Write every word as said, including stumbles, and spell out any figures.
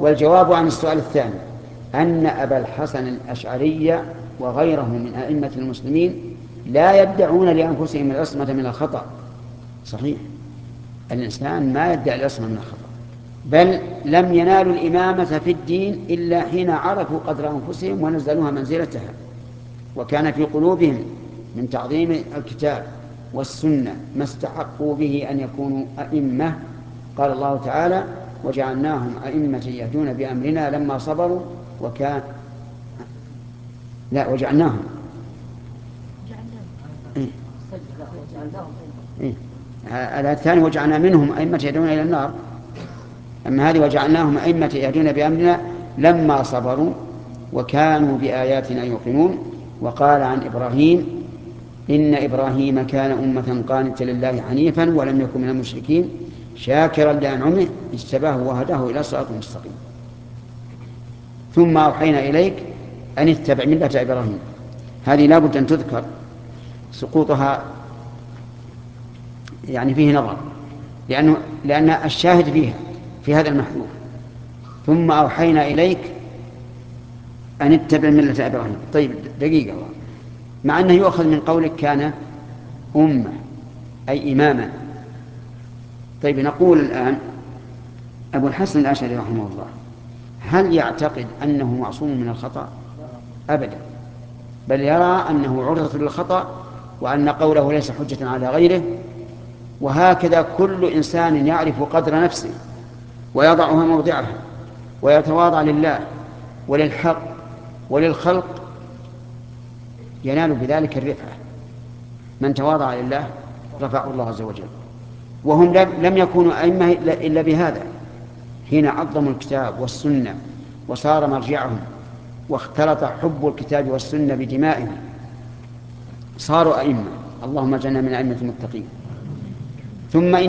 والجواب عن السؤال الثاني أن أبا الحسن الأشعري وغيره من أئمة المسلمين لا يدعون لأنفسهم العصمة من الخطأ. صحيح، الإنسان ما يدعي العصمة من الخطأ، بل لم ينالوا الإمامة في الدين إلا حين عرفوا قدر أنفسهم ونزلوها منزلتها، وكان في قلوبهم من تعظيم الكتاب والسنة ما استحقوا به أن يكونوا أئمة. قال الله تعالى: وجعلناهم أئمة يهدون بأمرنا لما صبروا وكان لا وجعلناهم إيه؟ إيه؟ هذا الثاني وجعلنا منهم أئمة يهدون إلى النار، أما هذه وجعلناهم أئمة يهدون بأمرنا لما صبروا وكانوا بآياتنا يوقنون. وقال عن إبراهيم: إن إبراهيم كان أمة قانتا لله حنيفا ولم يكن من المشركين شاكرا لأنعمه اجتباه وهداه إلى صراط مستقيم. ثم أوحينا إليك أن اتبع ملة إبراهيم. هذه لا بد أن تذكر، سقوطها يعني فيه نظر، لأنه لأن الشاهد فيها في هذا المحذوف: ثم أوحينا إليك أن اتبع ملة إبراهيم. طيب دقيقة، مع أنه يؤخذ من قولك كان أمة أي إماما. طيب نقول الآن أبو الحسن الأشعري رحمه الله هل يعتقد أنه معصوم من الخطأ؟ أبدا، بل يرى أنه عرضة للخطأ وأن قوله ليس حجة على غيره. وهكذا كل إنسان يعرف قدر نفسه ويضعها موضعها ويتواضع لله وللحق وللخلق ينال بذلك الرفعة. من تواضع لله رفعه الله عز وجل. وهم لم يكونوا أئمة إلا بهذا، حين عظموا الكتاب والسنة وصار مرجعهم واختلط حب الكتاب والسنة بدمائهم صاروا أئمة. اللهم اجعلنا من أئمة المتقين. ثم